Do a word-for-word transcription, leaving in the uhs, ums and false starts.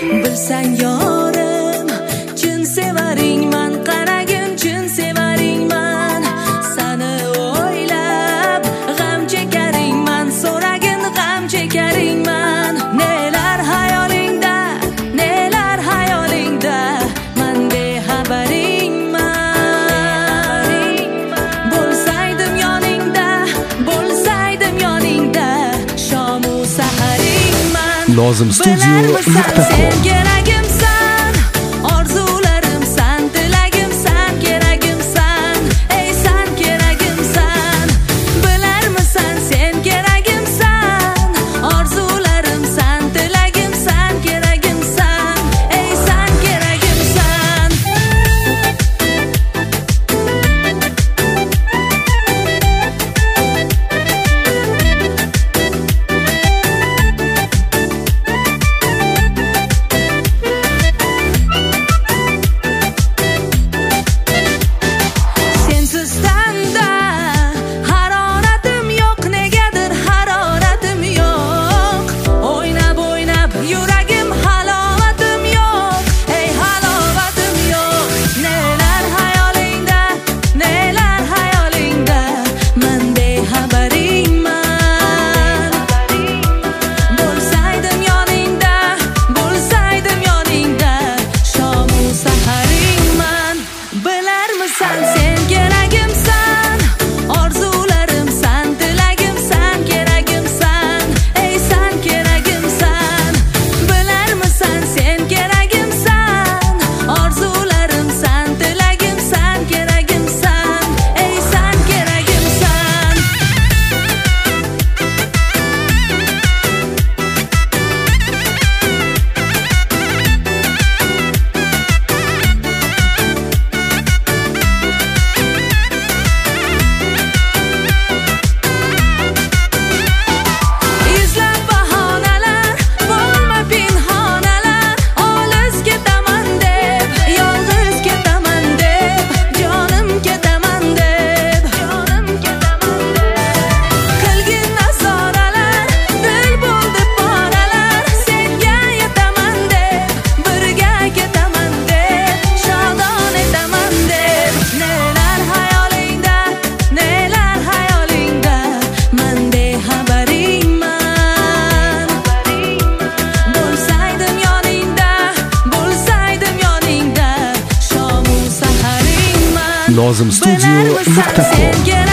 Bilsang yorim, chin sevaringman, qaragin chin sevaringman. Sani o'ylab g'am chekaringman, so'ragin g'am chekaringman. Nelar hayolingda, nelar hayolingda, men bexabaringman. Bo'lsaydim yoningda, bo'lsaydim yoningda, shomu saharingman. Lozim studio nuqta com. Sen keragimsan, orzularimsan, tilagimsan, keragimsan, ey san keragimsan. Bilarmisan sen keragimsan, orzularimsan, tilagimsan, keragimsan, ey san keragimsan. Sensiz tanda haroratim yo'q, negadir haroratim yo'q. O'ynab o'ynab yuragim, halovatim yo'q, ey halovatim yo'q. Nelar hayolingda, nelar hayolingda, men bexabaringman. Bo'lsaydim yoningda, bo'lsaydim yoningda, shomu saharingman. Bilarmisan sen keragimsan, orzularimsan, tilagimsan, keragimsan, ey san keragimsan. Bilarmisan sen keragimsan, orzularimsan, tilagimsan, keragimsan, ey san keragimsan. Izlab bahonalar, bo'lma pinhonalar, olis ketaman deb, yolg'iz ketaman deb, jonim ketaman deb, jonim ketaman deb. Qilgin nazoralar, dil bo'ldi poralar, senga yetaman deb, birga ketaman deb, shodon etaman deb. Nelar hayolingda, nelar hayolingda, men bexabaringman. Bo'lsaydim yoningda, bo'lsaydim yoningda, shomu saharingman. Lozim studio nuqta com. Bilarmisan sen